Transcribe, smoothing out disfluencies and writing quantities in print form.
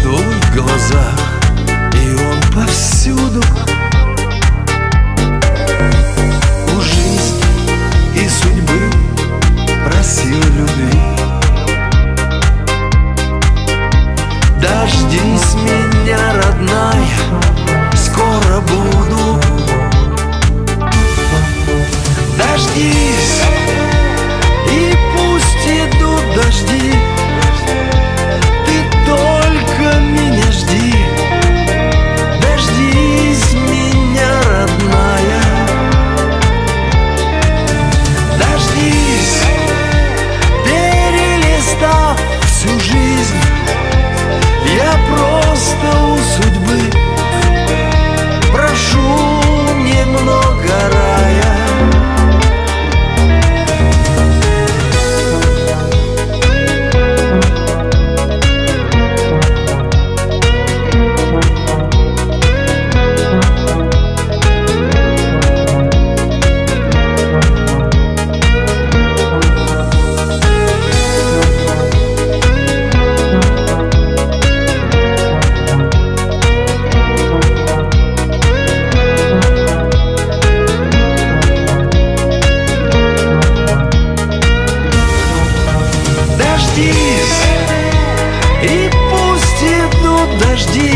в глазах, и он повсюду. У жизни и судьбы просил любви. Дождись меня, родная, скоро буду. Дождись, и пусть идут дожди, ты только меня жди. Дождись меня, родная. Дождись, перелистав всю жизнь, я просто у судьбы прошу немного рая. Дождись, и пусть идут дожди,